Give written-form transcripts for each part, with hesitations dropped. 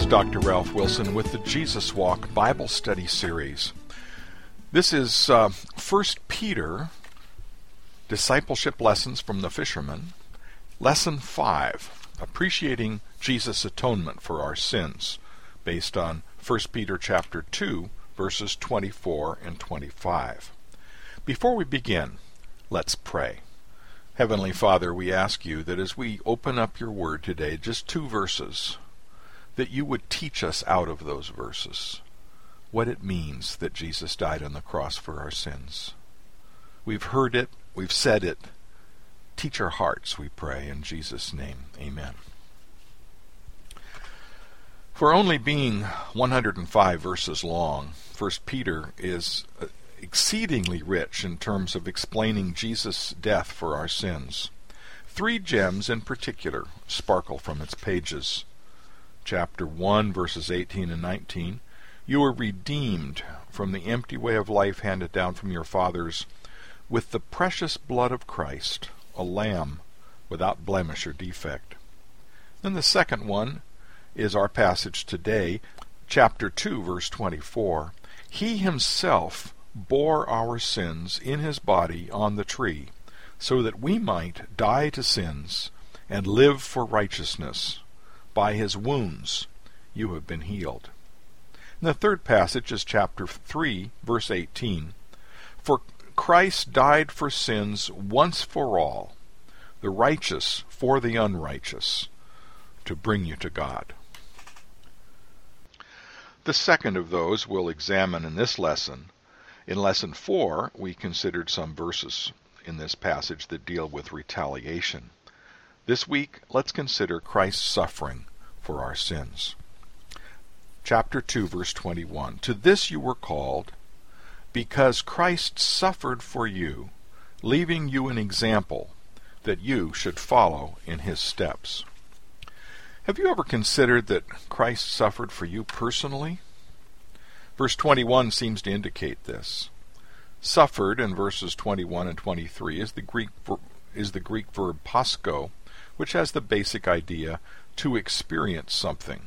Dr. Ralph Wilson with the Jesus Walk Bible Study Series. This is 1 Peter, Discipleship Lessons from the Fisherman, Lesson 5, Appreciating Jesus' Atonement for Our Sins, based on 1 Peter chapter 2, verses 24 and 25. Before we begin, let's pray. Heavenly Father, we ask you that as we open up your word today, just 2 verses, that you would teach us out of those verses what it means that Jesus died on the cross for our sins. We've heard it, we've said it. Teach our hearts, we pray, in Jesus' name. Amen. For only being 105 verses long, 1 Peter is exceedingly rich in terms of explaining Jesus' death for our sins. 3 gems in particular sparkle from its pages. Chapter 1, verses 18 and 19, you were redeemed from the empty way of life handed down from your fathers with the precious blood of Christ, a lamb without blemish or defect. Then the second one is our passage today, chapter 2, verse 24. He himself bore our sins in his body on the tree, so that we might die to sins and live for righteousness. By his wounds you have been healed. And the third passage is chapter 3, verse 18. For Christ died for sins once for all, the righteous for the unrighteous, to bring you to God. The second of those we'll examine in this lesson. In Lesson 4, we considered some verses in this passage that deal with retaliation. This week, let's consider Christ's suffering for our sins. Chapter 2, verse 21. To this you were called, because Christ suffered for you, leaving you an example, that you should follow in his steps. Have you ever considered that Christ suffered for you personally? Verse 21 seems to indicate this. Suffered in verses 21 and 23 is the Greek verb pasko, which has the basic idea to experience something.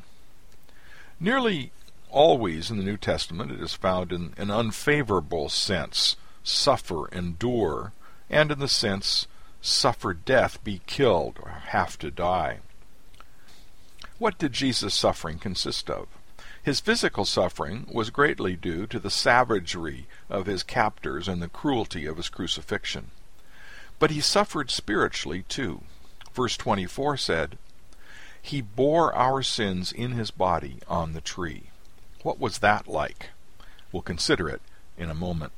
Nearly always in the New Testament it is found in an unfavorable sense, suffer, endure, and in the sense suffer death, be killed, or have to die. What did Jesus' suffering consist of? His physical suffering was greatly due to the savagery of his captors and the cruelty of his crucifixion. But he suffered spiritually too. Verse 24 said, he bore our sins in his body on the tree. What was that like? We'll consider it in a moment.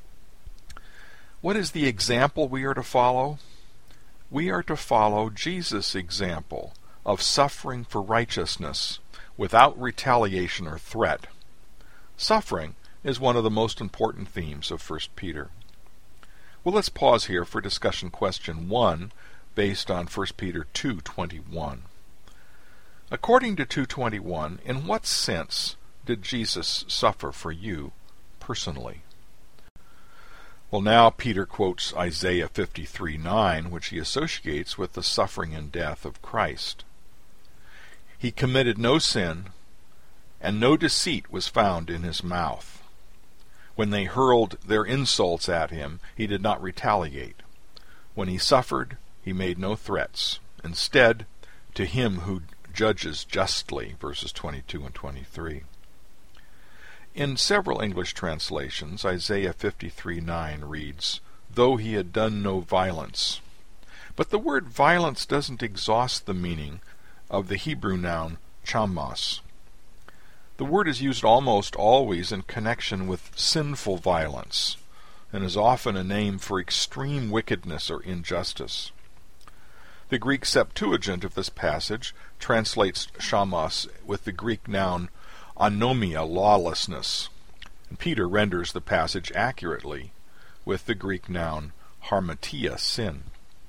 What is the example we are to follow? We are to follow Jesus' example of suffering for righteousness without retaliation or threat. Suffering is one of the most important themes of 1 Peter. Well, let's pause here for discussion question 1 based on 1 Peter 2:21. According to 2:21, in what sense did Jesus suffer for you personally? Well, now Peter quotes Isaiah 53:9, which he associates with the suffering and death of Christ. He committed no sin, and no deceit was found in his mouth. When they hurled their insults at him, he did not retaliate. When he suffered, he made no threats. Instead, to him who judges justly, verses 22 and 23. In several English translations, Isaiah 53:9 reads, though he had done no violence. But the word violence doesn't exhaust the meaning of the Hebrew noun chamos. The word is used almost always in connection with sinful violence, and is often a name for extreme wickedness or injustice. The Greek Septuagint of this passage translates chamos with the Greek noun anomia, lawlessness, and Peter renders the passage accurately with the Greek noun harmatia, sin.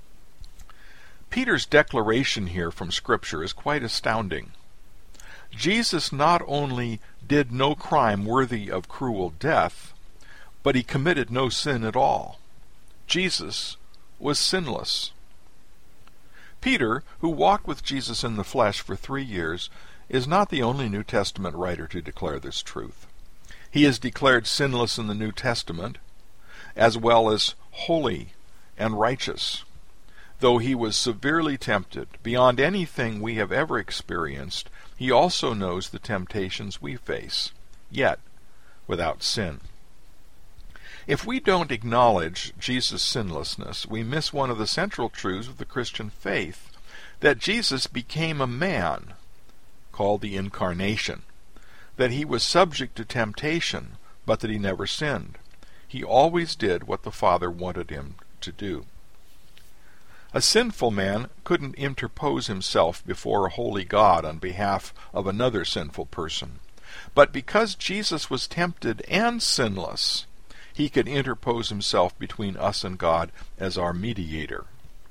Peter's declaration here from Scripture is quite astounding. Jesus not only did no crime worthy of cruel death, but he committed no sin at all. Jesus was sinless. Peter, who walked with Jesus in the flesh for 3 years, is not the only New Testament writer to declare this truth. He is declared sinless in the New Testament, as well as holy and righteous. Though he was severely tempted beyond anything we have ever experienced, he also knows the temptations we face, yet without sin. If we don't acknowledge Jesus' sinlessness, we miss one of the central truths of the Christian faith, that Jesus became a man, called the Incarnation, that he was subject to temptation, but that he never sinned. He always did what the Father wanted him to do. A sinful man couldn't interpose himself before a holy God on behalf of another sinful person. But because Jesus was tempted and sinless, he could interpose himself between us and God as our mediator.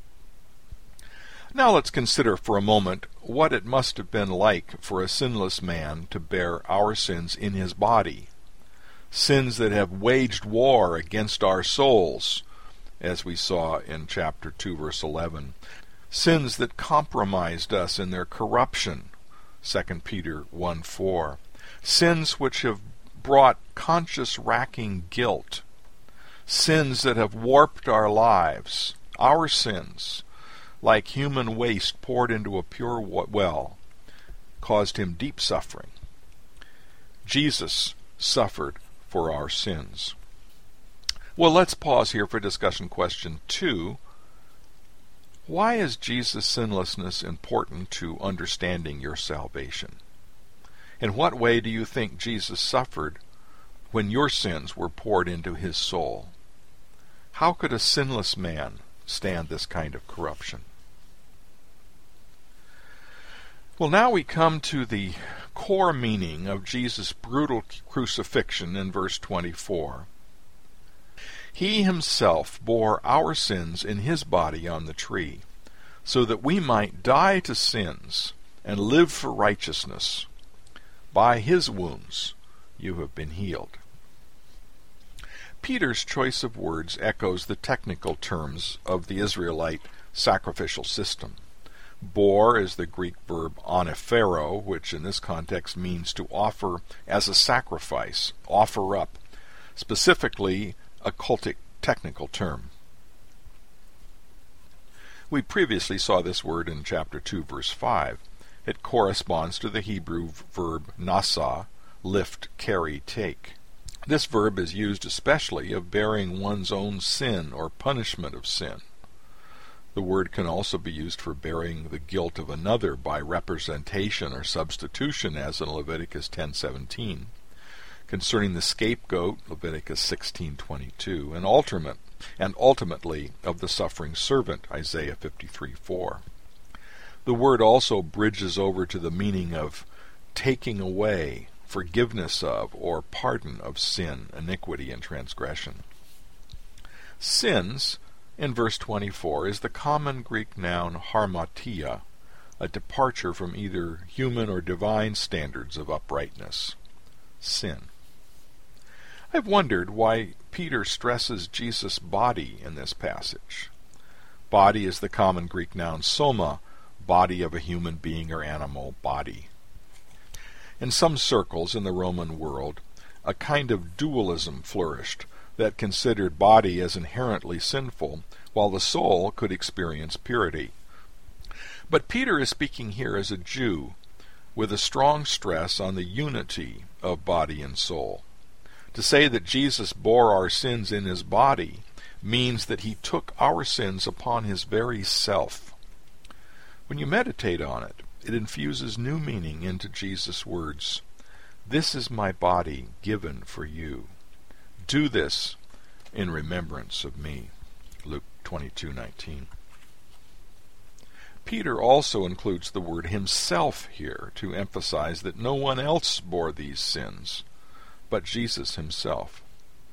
Now let's consider for a moment what it must have been like for a sinless man to bear our sins in his body. Sins that have waged war against our souls, as we saw in chapter 2, verse 11. Sins that compromised us in their corruption, 2 Peter 1:4. Sins which have brought conscience-racking guilt. Sins that have warped our lives. Our sins, like human waste poured into a pure well, caused him deep suffering. Jesus suffered for our sins. Well, let's pause here for discussion question 2. Why is Jesus' sinlessness important to understanding your salvation? In what way do you think Jesus suffered when your sins were poured into his soul? How could a sinless man stand this kind of corruption? Well, now we come to the core meaning of Jesus' brutal crucifixion in verse 24. He himself bore our sins in his body on the tree, so that we might die to sins and live for righteousness. By his wounds you have been healed. Peter's choice of words echoes the technical terms of the Israelite sacrificial system. Bore is the Greek verb anaphero, which in this context means to offer as a sacrifice, offer up, specifically a cultic technical term. We previously saw this word in chapter 2, verse 5. It corresponds to the Hebrew verb nasa, lift, carry, take. This verb is used especially of bearing one's own sin or punishment of sin. The word can also be used for bearing the guilt of another by representation or substitution, as in Leviticus 10:17. Concerning the scapegoat, Leviticus 16:22, and ultimately of the suffering servant, Isaiah 53:4. The word also bridges over to the meaning of taking away, forgiveness of, or pardon of sin, iniquity, and transgression. Sins, in verse 24, is the common Greek noun harmatia, a departure from either human or divine standards of uprightness. Sin. I've wondered why Peter stresses Jesus' body in this passage. Body is the common Greek noun soma, body of a human being or animal, body. In some circles in the Roman world, a kind of dualism flourished that considered body as inherently sinful, while the soul could experience purity. But Peter is speaking here as a Jew, with a strong stress on the unity of body and soul. To say that Jesus bore our sins in his body means that he took our sins upon his very self. When you meditate on it, it infuses new meaning into Jesus' words. This is my body given for you. Do this in remembrance of me. Luke 22:19. Peter also includes the word himself here to emphasize that no one else bore these sins, but Jesus himself.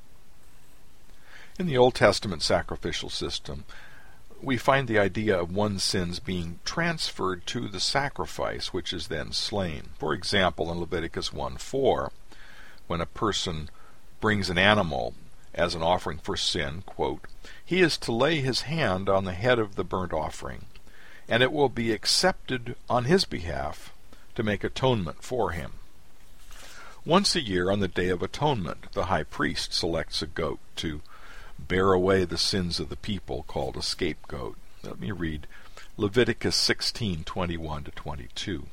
In the Old Testament sacrificial system, we find the idea of one's sins being transferred to the sacrifice, which is then slain. For example, in Leviticus 1:4, when a person brings an animal as an offering for sin, quote, he is to lay his hand on the head of the burnt offering, and it will be accepted on his behalf to make atonement for him. Once a year on the Day of Atonement, the high priest selects a goat to bear away the sins of the people, called a scapegoat. Let me read Leviticus 16:21-22.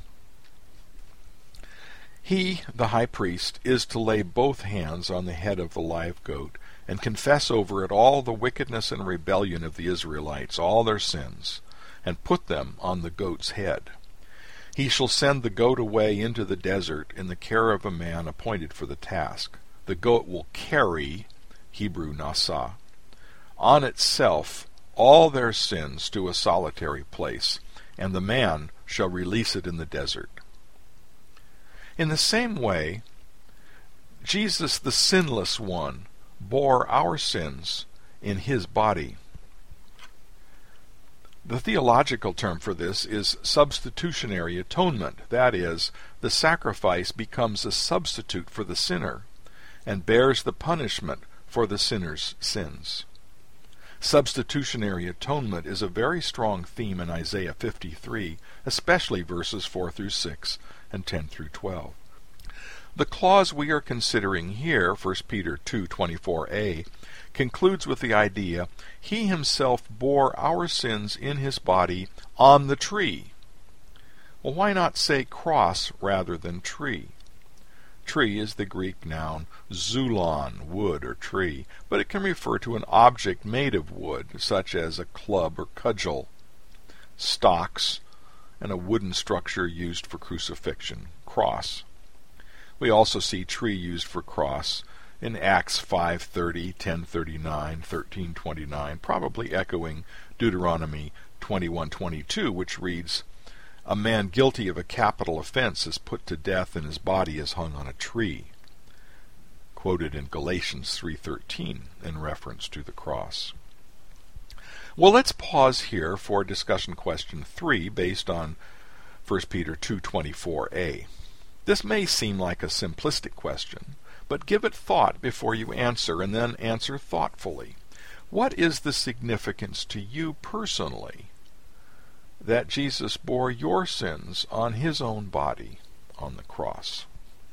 He, the high priest, is to lay both hands on the head of the live goat, and confess over it all the wickedness and rebellion of the Israelites, all their sins, and put them on the goat's head. He shall send the goat away into the desert in the care of a man appointed for the task. The goat will carry, Hebrew nasah, on itself all their sins to a solitary place, and the man shall release it in the desert. In the same way, Jesus, the sinless one, bore our sins in his body. The theological term for this is substitutionary atonement. That is, the sacrifice becomes a substitute for the sinner and bears the punishment for the sinner's sins. Substitutionary atonement is a very strong theme in Isaiah 53, especially verses 4 through 6 and 10 through 12. The clause we are considering here, 1 Peter 2:24a, concludes with the idea, he himself bore our sins in his body on the tree. Well, why not say cross rather than tree? Tree is the Greek noun zulon, wood or tree, but it can refer to an object made of wood, such as a club or cudgel, stocks, and a wooden structure used for crucifixion, cross. We also see tree used for cross in Acts 5:30, 10:39, 13:29, probably echoing Deuteronomy 21:22, which reads, "A man guilty of a capital offense is put to death and his body is hung on a tree," quoted in Galatians 3:13 in reference to the cross. Well, let's pause here for discussion question 3 based on 1 Peter 2:24a. This may seem like a simplistic question, but give it thought before you answer, and then answer thoughtfully. What is the significance to you personally that Jesus bore your sins on his own body on the cross?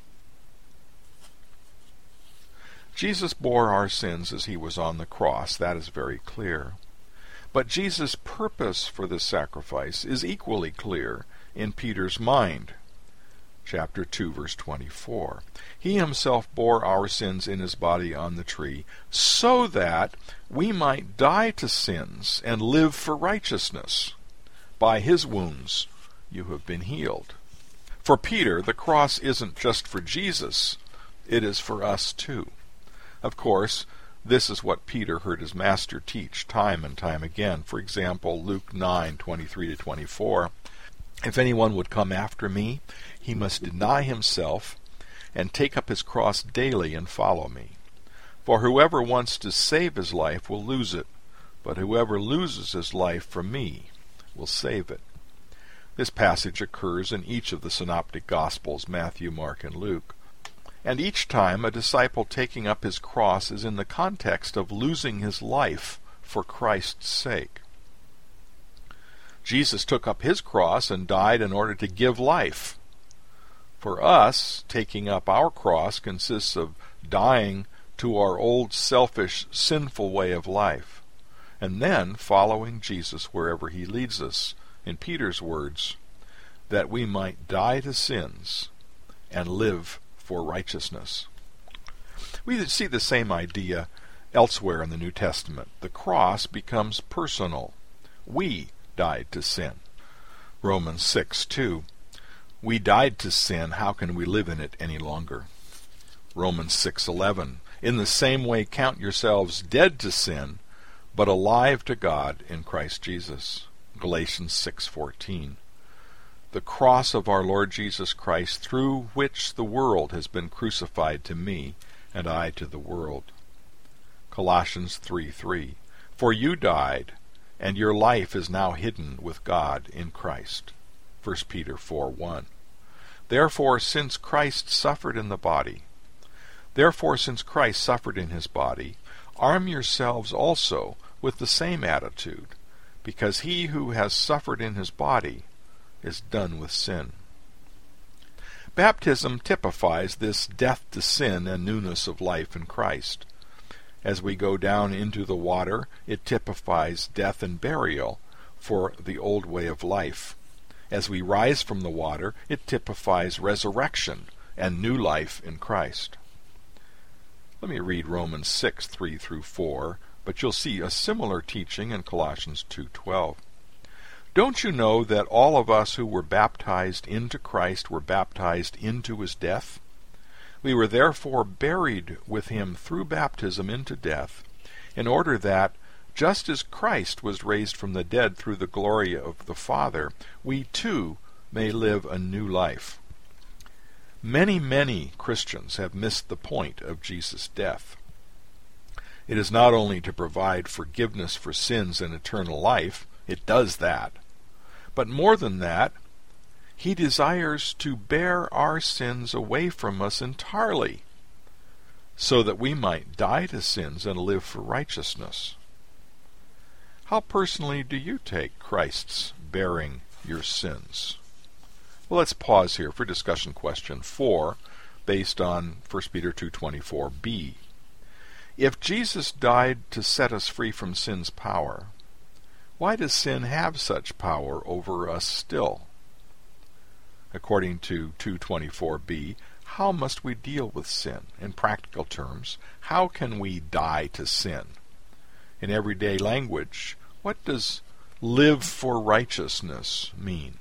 Jesus bore our sins as he was on the cross, that is very clear. But Jesus' purpose for this sacrifice is equally clear in Peter's mind. Chapter 2, verse 24. He himself bore our sins in his body on the tree, so that we might die to sins and live for righteousness. By his wounds you have been healed. For Peter, the cross isn't just for Jesus, it is for us too. Of course, this is what Peter heard his master teach time and time again. For example, Luke 9:23-24. If anyone would come after me, he must deny himself and take up his cross daily and follow me. For whoever wants to save his life will lose it, but whoever loses his life for me will save it. This passage occurs in each of the synoptic Gospels, Matthew, Mark, and Luke. And each time a disciple taking up his cross is in the context of losing his life for Christ's sake. Jesus took up his cross and died in order to give life. For us, taking up our cross consists of dying to our old selfish, sinful way of life, and then following Jesus wherever he leads us, in Peter's words, that we might die to sins and live for righteousness. We see the same idea elsewhere in the New Testament. The cross becomes personal. We died to sin. Romans 6:2. We died to sin, how can we live in it any longer? Romans 6:11. In the same way count yourselves dead to sin, but alive to God in Christ Jesus. Galatians 6:14. The cross of our Lord Jesus Christ, through which the world has been crucified to me, and I to the world. Colossians 3:3. For you died, and your life is now hidden with God in Christ. 1 Peter 4:1. Therefore, since Christ suffered in his body, arm yourselves also with the same attitude, because he who has suffered in his body is done with sin. Baptism typifies this death to sin and newness of life in Christ. As we go down into the water, it typifies death and burial for the old way of life. As we rise from the water, it typifies resurrection and new life in Christ. Let me read Romans 6, 3 through 4, but you'll see a similar teaching in Colossians 2:12. Don't you know that all of us who were baptized into Christ were baptized into his death? We were therefore buried with him through baptism into death, in order that, just as Christ was raised from the dead through the glory of the Father, we too may live a new life. Many Christians have missed the point of Jesus' death. It is not only to provide forgiveness for sins and eternal life, it does that, but more than that, he desires to bear our sins away from us entirely, so that we might die to sins and live for righteousness. How personally do you take Christ's bearing your sins? Well, let's pause here for discussion question 4, based on 1 Peter 2:24b. If Jesus died to set us free from sin's power, why does sin have such power over us still? According to 2:24b, how must we deal with sin? In practical terms, how can we die to sin? In everyday language, what does live for righteousness mean?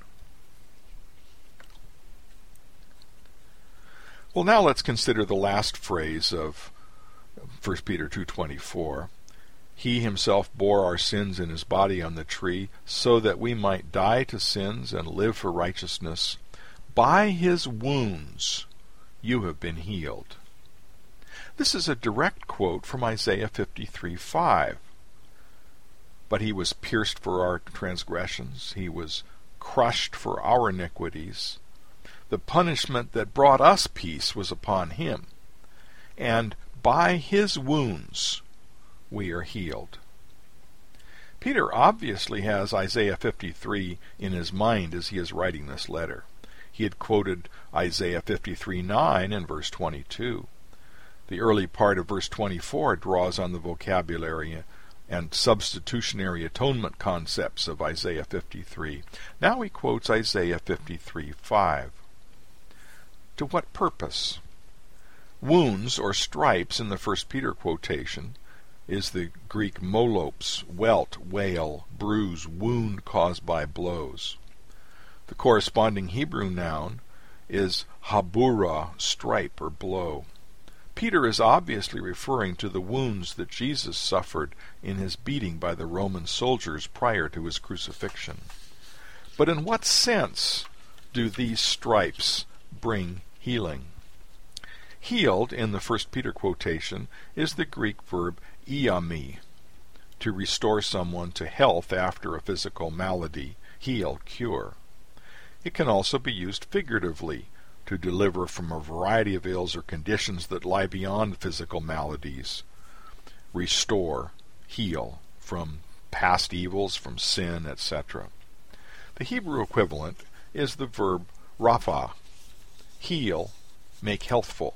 Well, now let's consider the last phrase of 1 Peter 2:24. He himself bore our sins in his body on the tree, so that we might die to sins and live for righteousness. By his wounds you have been healed. This is a direct quote from Isaiah 53:5. But he was pierced for our transgressions, he was crushed for our iniquities. The punishment that brought us peace was upon him, and by his wounds we are healed. Peter obviously has Isaiah 53 in his mind as he is writing this letter. He had quoted Isaiah 53:9 in verse 22. The early part of verse 24 draws on the vocabulary and substitutionary atonement concepts of Isaiah 53. Now he quotes Isaiah 53:5. To what purpose? Wounds or stripes in the 1 Peter quotation is the Greek molopes, welt, wale, bruise, wound caused by blows. The corresponding Hebrew noun is habura, stripe or blow. Peter is obviously referring to the wounds that Jesus suffered in his beating by the Roman soldiers prior to his crucifixion. But in what sense do these stripes bring healing? Healed in the 1 Peter quotation is the Greek verb iami, to restore someone to health after a physical malady, heal, cure. It can also be used figuratively, to deliver from a variety of ills or conditions that lie beyond physical maladies. Restore, heal, from past evils, from sin, etc. The Hebrew equivalent is the verb rapha, heal, make healthful.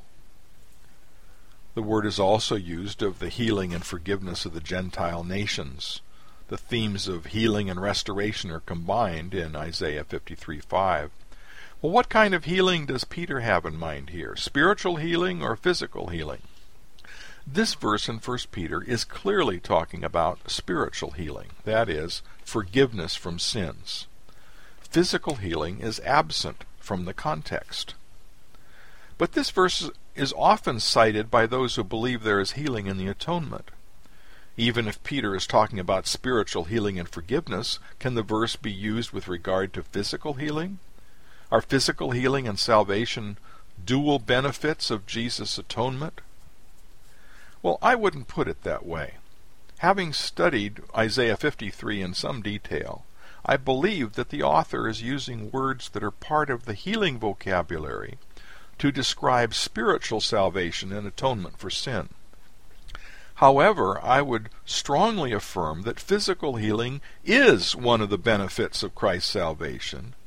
The word is also used of the healing and forgiveness of the Gentile nations. The themes of healing and restoration are combined in Isaiah 53:5. Well, what kind of healing does Peter have in mind here? Spiritual healing or physical healing? This verse in 1 Peter is clearly talking about spiritual healing, that is, forgiveness from sins. Physical healing is absent from the context. But this verse is often cited by those who believe there is healing in the atonement. Even if Peter is talking about spiritual healing and forgiveness, can the verse be used with regard to physical healing? Are physical healing and salvation dual benefits of Jesus' atonement? Well, I wouldn't put it that way. Having studied Isaiah 53 in some detail, I believe that the author is using words that are part of the healing vocabulary to describe spiritual salvation and atonement for sin. However, I would strongly affirm that physical healing is one of the benefits of Christ's salvation,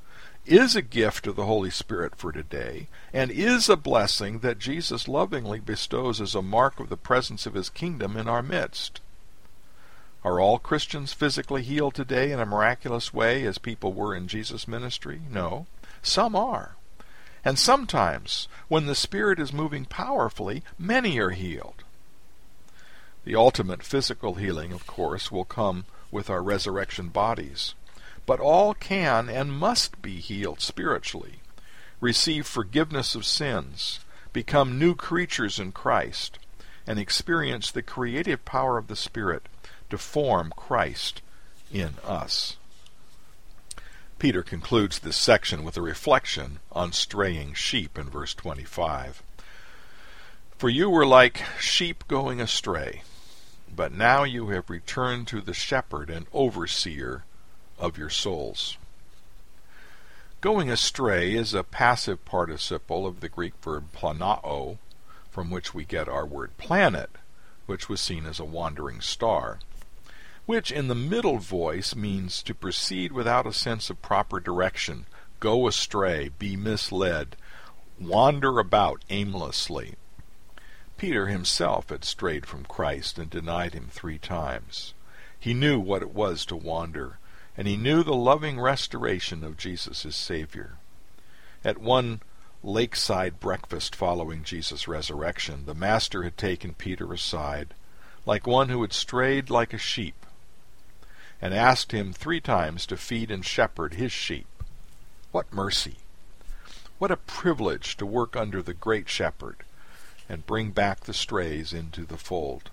is a gift of the Holy Spirit for today, and is a blessing that Jesus lovingly bestows as a mark of the presence of His kingdom in our midst. Are all Christians physically healed today in a miraculous way as people were in Jesus' ministry? No. Some are. And sometimes, when the Spirit is moving powerfully, many are healed. The ultimate physical healing, of course, will come with our resurrection bodies. But all can and must be healed spiritually, receive forgiveness of sins, become new creatures in Christ, and experience the creative power of the Spirit to form Christ in us. Peter concludes this section with a reflection on straying sheep in verse 25. For you were like sheep going astray, but now you have returned to the shepherd and overseer of your souls. Going astray is a passive participle of the Greek verb planao, from which we get our word planet, which was seen as a wandering star, which in the middle voice means to proceed without a sense of proper direction, go astray, be misled, wander about aimlessly. Peter himself had strayed from Christ and denied Him 3 times. He knew what it was to wander, and he knew the loving restoration of Jesus as Savior. At one lakeside breakfast following Jesus' resurrection, the Master had taken Peter aside, like one who had strayed like a sheep, and asked him 3 times to feed and shepherd His sheep. What mercy! What a privilege to work under the great shepherd and bring back the strays into the fold.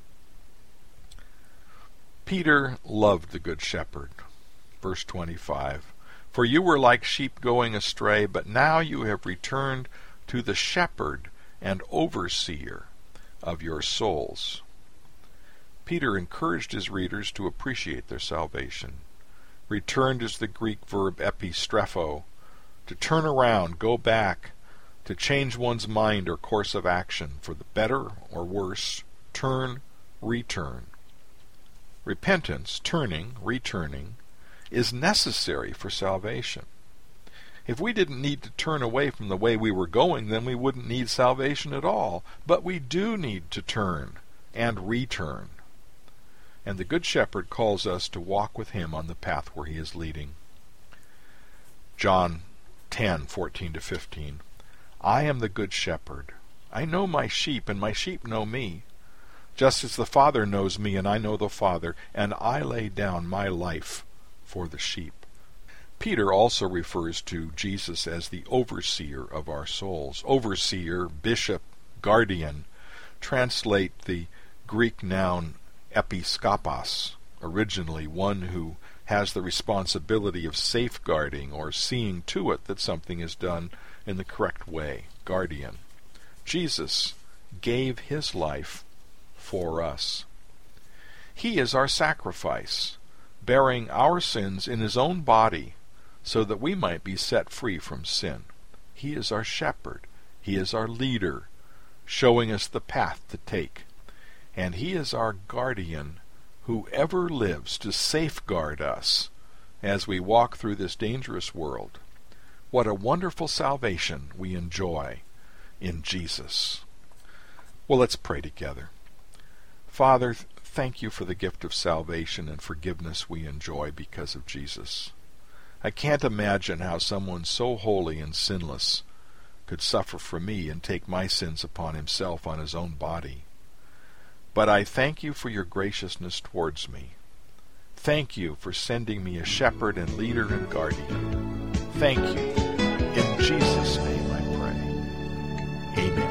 Peter loved the Good Shepherd. Verse 25, for you were like sheep going astray, but now you have returned to the shepherd and overseer of your souls. Peter encouraged his readers to appreciate their salvation. Returned is the Greek verb epistrepho, to turn around, go back, to change one's mind or course of action, for the better or worse, turn, return. Repentance, turning, returning, is necessary for salvation. If we didn't need to turn away from the way we were going, then we wouldn't need salvation at all. But we do need to turn and return. And the Good Shepherd calls us to walk with Him on the path where He is leading. John 10:14-15. I am the Good Shepherd. I know my sheep, and my sheep know me. Just as the Father knows me, and I know the Father, and I lay down my life for the sheep. Peter also refers to Jesus as the overseer of our souls. Overseer, bishop, guardian translate the Greek noun episkopos, originally one who has the responsibility of safeguarding or seeing to it that something is done in the correct way. Guardian. Jesus gave His life for us. He is our sacrifice, bearing our sins in His own body so that we might be set free from sin. He is our shepherd. He is our leader, showing us the path to take. And He is our guardian, who ever lives to safeguard us as we walk through this dangerous world. What a wonderful salvation we enjoy in Jesus. Well, let's pray together. Father, thank You for the gift of salvation and forgiveness we enjoy because of Jesus. I can't imagine how someone so holy and sinless could suffer for me and take my sins upon Himself on His own body. But I thank You for Your graciousness towards me. Thank You for sending me a shepherd and leader and guardian. Thank You. In Jesus' name I pray. Amen.